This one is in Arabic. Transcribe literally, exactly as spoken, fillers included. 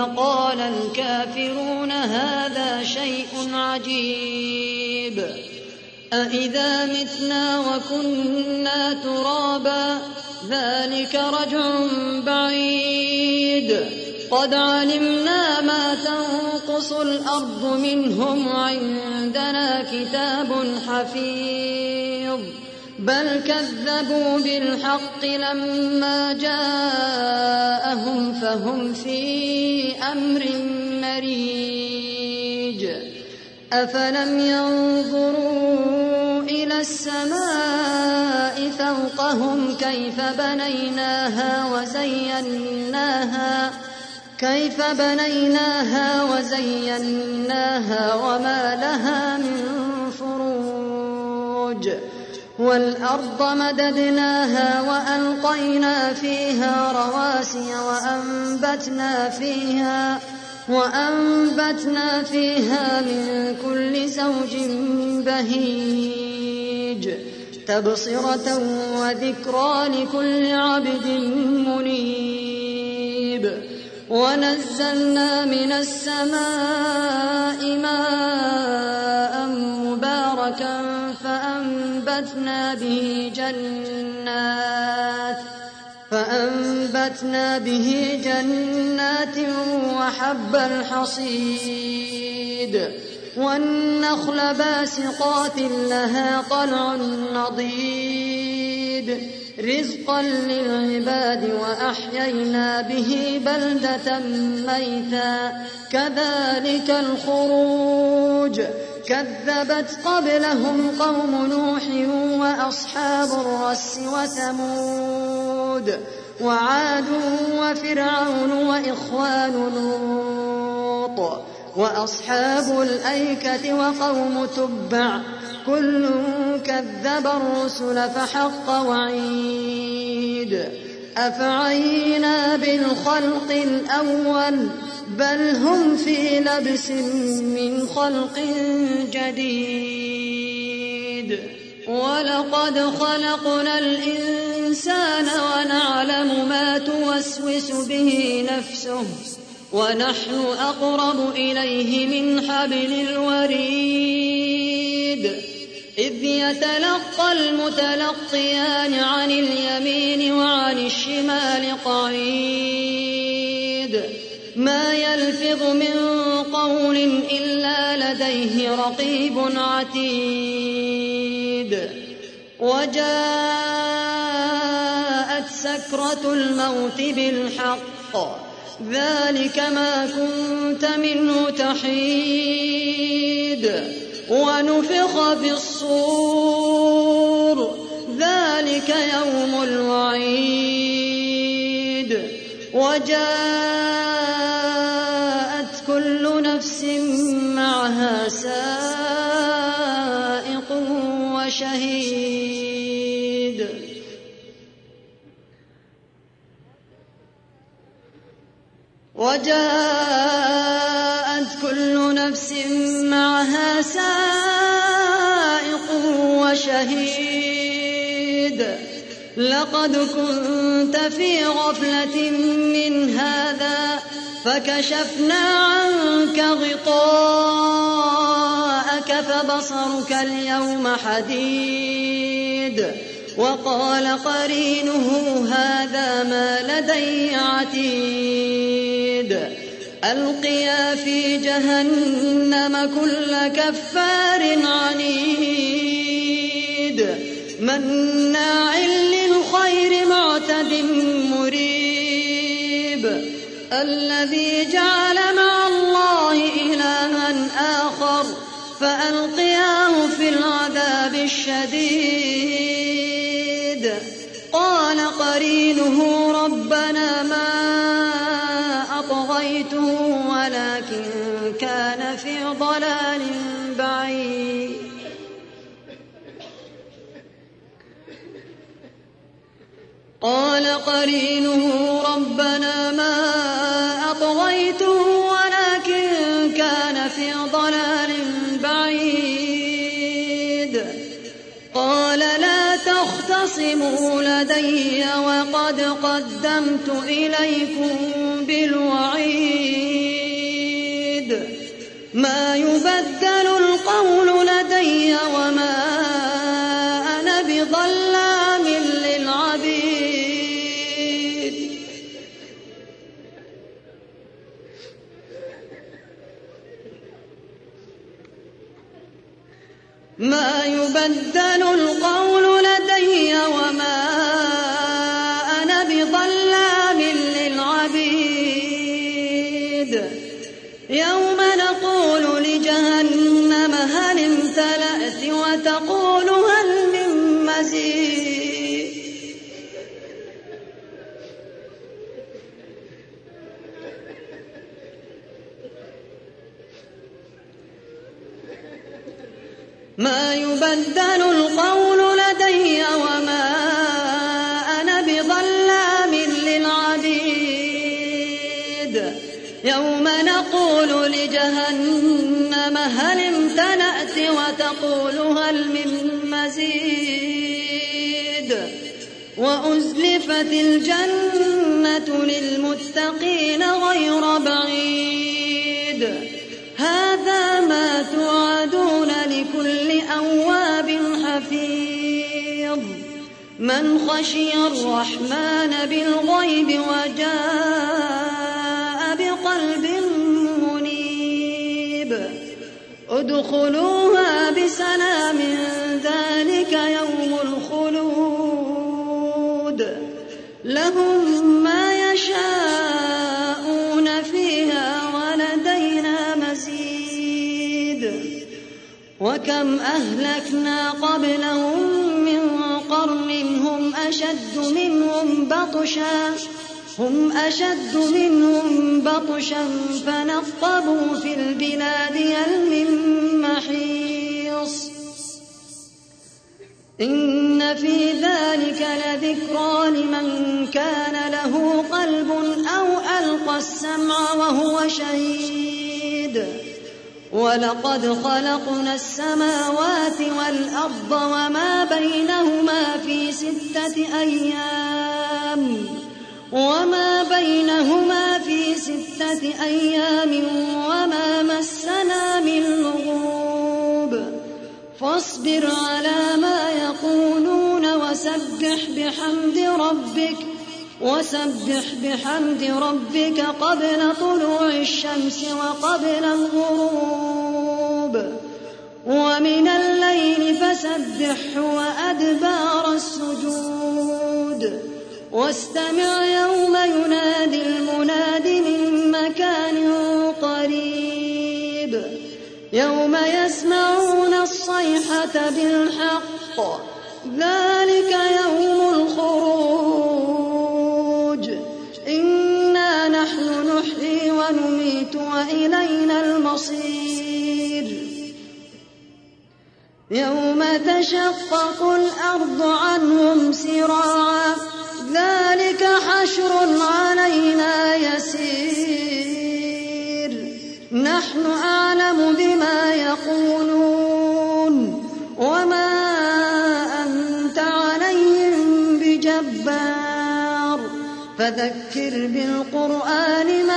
فقال الكافرون هذا شيء عجيب أإذا متنا وكنا ترابا ذلك رجع بعيد قد علمنا ما تنقص الأرض منهم وعندنا كتاب حفيظ بل كذبوا بالحق لما جاءهم فهم في أمر مريج أفلم ينظروا إلى السماء فوقهم كيف بنيناها وزيناها كيف بنيناها وزيناها وما لها من فروج والأرض مددناها وألقينا فيها رواسي وأنبتنا فيها وأنبتنا فيها من كل زوج بهيج تبصرة وذكرى لكل عبد منيب ونزلنا من السماء ماء مباركا فأنبتنا به جنات فأنبتنا به جنات وحب الحصيد والنخل باسقات لها طلع نضيد رزقا للعباد وأحيينا به بلدة ميتا كذلك الخروج كذبت قبلهم قوم نوح وأصحاب الرس وثمود وعاد وفرعون وإخوان لوط وأصحاب الأيكة وقوم تبع كل كذب الرسل فحق وعيد أفعينا بالخلق الأول بل هم في لبس من خلق جديد ولقد خلقنا الإنسان ونعلم ما توسوس به نفسه ونحن أقرب إليه من حبل الوريد إذ يتلقى المتلقيان عن اليمين وعن الشمال قعيد ما يلفظ من قول إلا لديه رقيب عتيد وجاءت سكرة الموت بالحق ذلك ما كنت منه تحيد ونفخ في الصور ذلك يوم الوعيد وجاءت كل نفس معها سائق وشهيد وجاءت كل نفس معها سائق وشهيد لقد كنت في غفلة من هذا فكشفنا عنك غطاءك فبصرك اليوم حديد وقال قرينه هذا ما لدي عتيد ألقيا في جهنم كل كفار عنيد مناع للخير معتد مريب الذي جعل مع الله إلها آخر فألقياه في العذاب الشديد قال قرينه ربنا ما أطغيته ولكن كان في ضلال بعيد قال قرينه ربنا ما أطغيته ولكن كان في ضلال بعيد قال لا تختصموا لدي وقد قدمت إليكم بالوعيد ما يبدل القول لدي وما أنا بظلام للعبيد ما يبدل القول لدي وما أنا بظلام للعبيد يوم نقول لجهنم هل امتلأت وتقول هل من مزيد ما يبدل القول لدي وما أنا بظلام للعبيد يوم نقول لجهنم هل امتلأت وتقول هل من مزيد وأزلفت الجنة للمتقين غير بعيد هذا ما توعدون لكل أواب حفيظ من خشي الرحمن بالغيب وجاء بقلب منيب ادخلوها بسلام ذلك يوم الخلود لهم ما يشاءون فيها ولدينا مزيد وكم أهلكنا قبلهم من قرن هم أشد منهم بطشا هم أشد منهم بطشا فنقبوا في البلاد هل من محيص إن في ذلك لذكرى لمن كان له قلب أو ألقى السمع وهو شهيد ولقد خلقنا السماوات والأرض وما بينهما في ستة أيام وما بينهما في ستة أيام وما مسنا من لغوب فاصبر على ما يقولون وسبح بحمد ربك وسبح بحمد ربك قبل طلوع الشمس وقبل الغروب ومن الليل فسبحه وأدبار السجود واستمع يوم ينادي المناد من مكان قريب يوم يسمعون الصيحة بالحق ذلك يوم الخروج إنا نحن نحيي ونميت وإلينا المصير يوم تشقق الأرض عنهم سراعا ذلك حشر علينا يسير نحن أعلم بما يقولون وما أنت عليهم بجبار فذكر بالقرآن